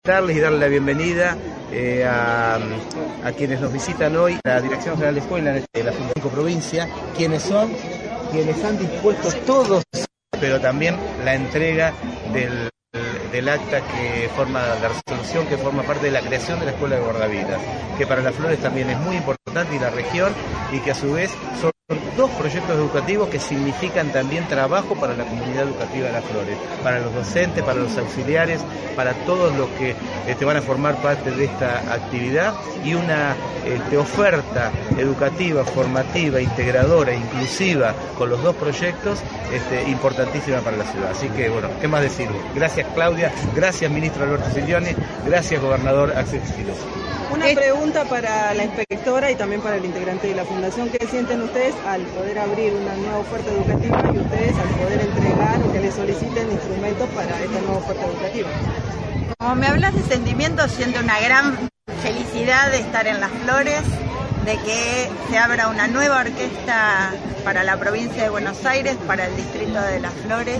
Y darle la bienvenida a quienes nos visitan hoy, la Dirección General de Escuela de la Fundación Provincia, quienes han dispuesto todos, pero también la entrega del acta que forma la resolución, que forma parte de la creación de la Escuela de Guardavidas, que para Las Flores también es muy importante y la región, y que a su vez son dos proyectos educativos que significan también trabajo para la comunidad educativa de Las Flores, para los docentes, para los auxiliares, para todos los que van a formar parte de esta actividad, y una oferta educativa, formativa, integradora, inclusiva, con los dos proyectos, importantísima para la ciudad. Así que, bueno, ¿qué más decir? Gracias, Claudia, gracias, ministro Alberto Silioni, gracias, gobernador Axel Kicillof. Una pregunta para la inspectora y también para el integrante de la Fundación. ¿Qué sienten ustedes al poder abrir una nueva oferta educativa y ustedes al poder entregar o que les soliciten instrumentos para esta nueva oferta educativa? Como me hablas de sentimientos, siento una gran felicidad de estar en Las Flores, de que se abra una nueva orquesta para la provincia de Buenos Aires, para el distrito de Las Flores.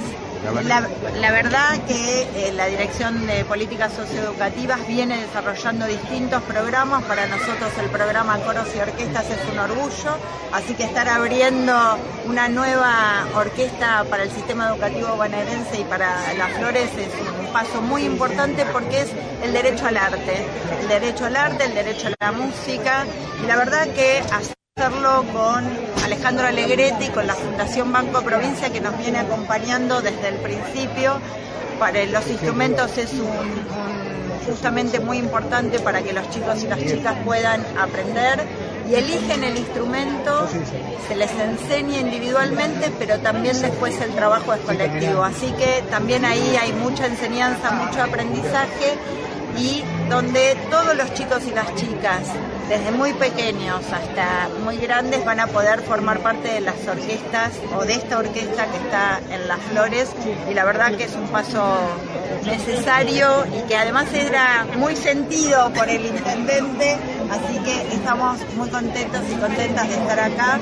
La verdad que la Dirección de Políticas Socioeducativas viene desarrollando distintos programas. Para nosotros el programa Coros y Orquestas es un orgullo, así que estar abriendo una nueva orquesta para el sistema educativo bonaerense y para Las Flores es un paso muy importante, porque es el derecho al arte, el derecho a la música, y la verdad que hacerlo con Alejandro Alegretti, con la Fundación Banco Provincia, que nos viene acompañando desde el principio. Para los instrumentos es justamente muy importante para que los chicos y las chicas puedan aprender y eligen el instrumento, se les enseña individualmente, pero también después el trabajo es colectivo. Así que también ahí hay mucha enseñanza, mucho aprendizaje, y donde todos los chicos y las chicas, desde muy pequeños hasta muy grandes, van a poder formar parte de las orquestas o de esta orquesta que está en Las Flores, y la verdad que es un paso necesario y que además era muy sentido por el intendente, así que estamos muy contentos y contentas de estar acá.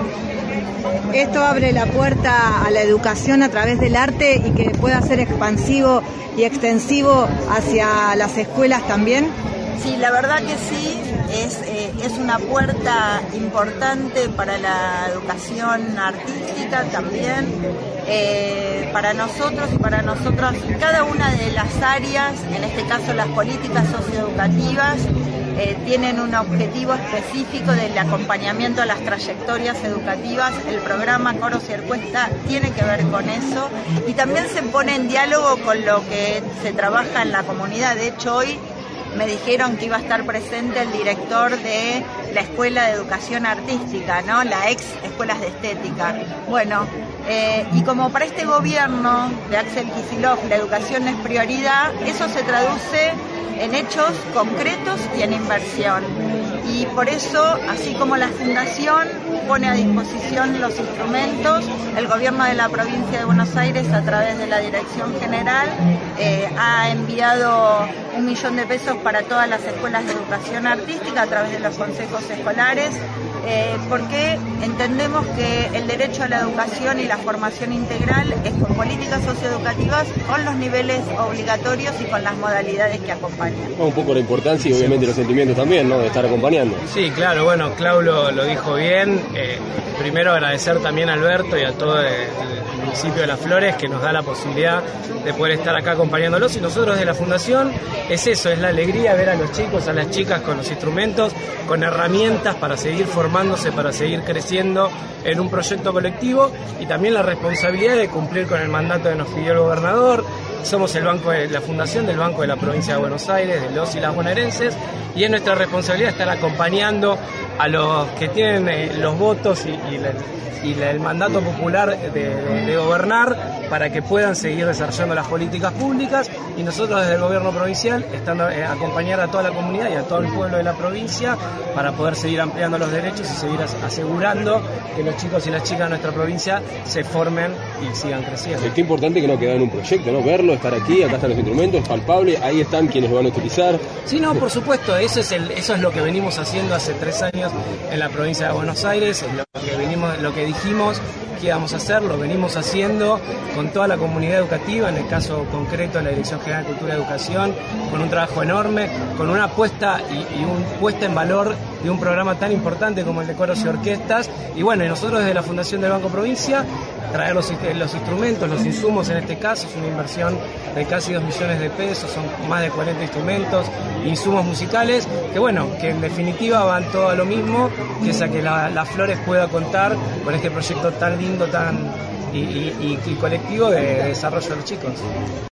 Esto abre la puerta a la educación a través del arte y que pueda ser expansivo y extensivo hacia las escuelas también. Sí, la verdad que sí, es una puerta importante para la educación artística también, para nosotros y para nosotras. Cada una de las áreas, en este caso las políticas socioeducativas, tienen un objetivo específico del acompañamiento a las trayectorias educativas. El programa Coros y Orquesta tiene que ver con eso, y también se pone en diálogo con lo que se trabaja en la comunidad. De hecho, hoy me dijeron que iba a estar presente el director de la Escuela de Educación Artística, ¿no? La ex Escuelas de Estética. Bueno, y como para este gobierno de Axel Kicillof la educación es prioridad, eso se traduce en hechos concretos y en inversión. Y por eso, así como la Fundación pone a disposición los instrumentos, el gobierno de la provincia de Buenos Aires, a través de la Dirección General, ha enviado 1 millón de pesos para todas las escuelas de educación artística a través de los consejos escolares, porque entendemos que el derecho a la educación y la formación integral es con políticas socioeducativas, con los niveles obligatorios y con las modalidades que acompañan. Un poco la importancia y obviamente los sentimientos también, ¿no?, de estar acompañando. Sí, claro, bueno, Clau lo dijo bien. Primero agradecer también a Alberto y a todo el municipio de Las Flores, que nos da la posibilidad de poder estar acá acompañándolos, y nosotros de la Fundación es eso, es la alegría ver a los chicos, a las chicas con los instrumentos, con herramientas para seguir formándose, para seguir creciendo en un proyecto colectivo, y también la responsabilidad de cumplir con el mandato que nos pidió el gobernador. Somos el banco de la Fundación del Banco de la Provincia de Buenos Aires, de los y las bonaerenses, y es nuestra responsabilidad estar acompañando a los que tienen los votos y el mandato popular de gobernar, para que puedan seguir desarrollando las políticas públicas, y nosotros desde el gobierno provincial estando acompañar a toda la comunidad y a todo el pueblo de la provincia para poder seguir ampliando los derechos y seguir asegurando que los chicos y las chicas de nuestra provincia se formen y sigan creciendo. Qué importante que no quede en un proyecto, ¿no? Verlo, estar aquí, acá están los instrumentos, palpable, ahí están quienes lo van a utilizar. Sí, no, por supuesto, eso es lo que venimos haciendo hace 3 años en la provincia de Buenos Aires, es lo que dijimos que íbamos a hacer, lo venimos haciendo con toda la comunidad educativa, en el caso concreto la Dirección General de Cultura y Educación, con un trabajo enorme, con una apuesta y un puesta en valor de un programa tan importante como el de coros y orquestas. Y bueno, y nosotros desde la Fundación del Banco Provincia, traer los instrumentos, los insumos en este caso, es una inversión de casi 2 millones de pesos, son más de 40 instrumentos, insumos musicales, que bueno, que en definitiva van todo a lo mismo, que es a que Las Flores pueda contar con este proyecto tan lindo y colectivo de desarrollo de los chicos.